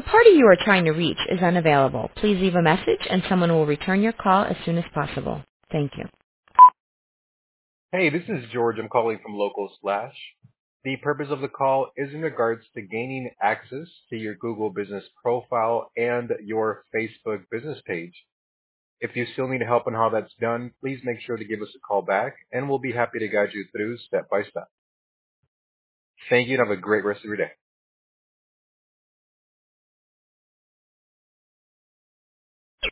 party you are trying to reach is unavailable. Please leave a message and someone will return your call as soon as possible. Thank you. Hey, this is George. I'm calling from Local Slash. The purpose of the call is in regards to gaining access to your Google business profile and your Facebook business page. If you still need help on how that's done, please make sure to give us a call back and we'll be happy to guide you through step by step. Thank you and have a great rest of your day.